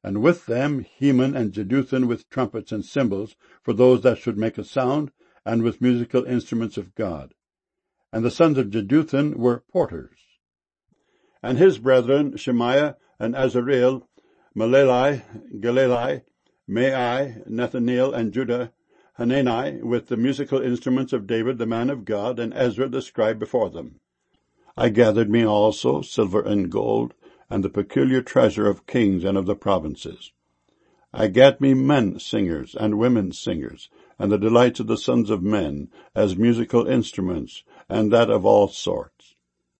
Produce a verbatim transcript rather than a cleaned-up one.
And with them Heman and Jeduthun with trumpets and cymbals, for those that should make a sound, and with musical instruments of God. And the sons of Jeduthun were porters. And his brethren, Shemaiah and Azareel, Maleli, Galali, Mai, Nathaniel, and Judah, Hanani, with the musical instruments of David the man of God, and Ezra the scribe before them. I gathered me also silver and gold, and the peculiar treasure of kings and of the provinces. I gat me men singers and women singers, and the delights of the sons of men, as musical instruments, and that of all sorts.